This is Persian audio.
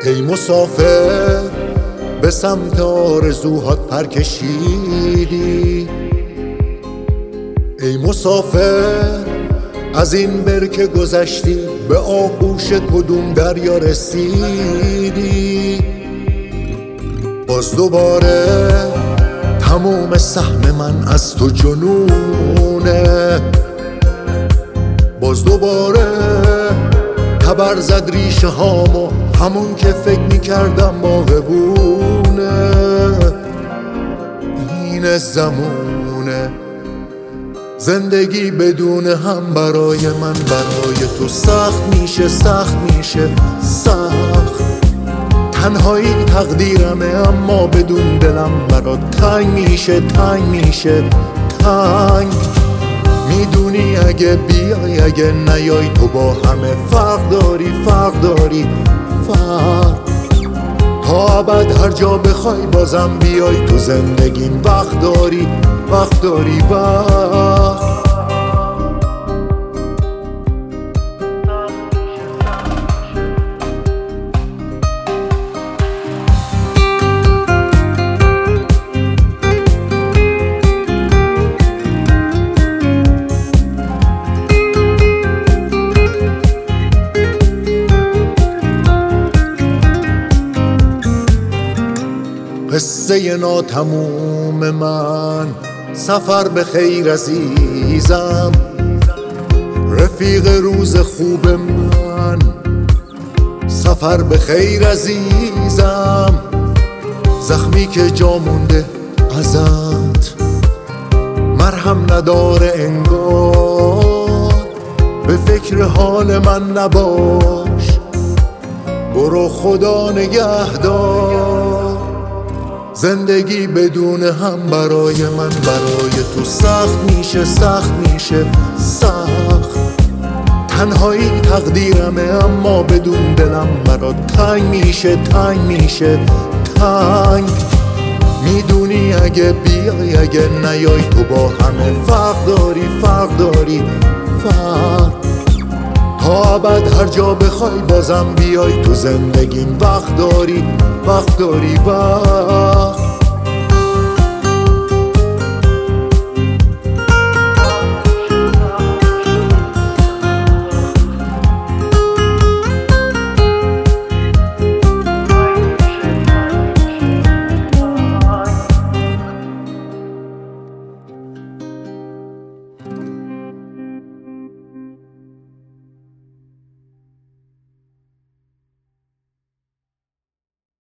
ای مسافر به سمت آرزوهات پر کشیدی، ای مسافر از این برکه گذشتی به آغوش کدوم دریا رسیدی. باز دوباره تموم سهم من از تو جنونه، باز دوباره تبر زد ریشه هامو همون که فکر میکردم باغبونه. این زمونه زندگی بدون هم برای من برای تو سخت میشه، سخت میشه، سخت. تنهایی تقدیرمه اما بدون دلم برات تنگ میشه، تنگ میشه، تنگ. میدونی اگه بیای اگه نیای تو با همه فرق داری، فرق داری، فرق. تا ابد هر جا بخوای بازم بیای تو زندگیم. وقت داری، وقت داری، وقت. قصه ناتموم من، سفر به خیر عزیزم، رفیق روز خوب من. سفر به خیر عزیزم، زخمی که جا مونده ازت مرهم نداره انگار. به فکر حال من نباش، برو خدا نگهدار. زندگی بدون هم برای من برای تو سخت میشه، سخت میشه، سخت. تنهایی تقدیرمه اما بدون دلم برات تنگ میشه، تنگ میشه، تنگ. میدونی اگه بیای اگه نیای تو با همه فرق داری، فرق داری، فرق. تا ابد هر جا بخوای بازم بیای تو زندگیم. وقت داری، وقت داری، وقت.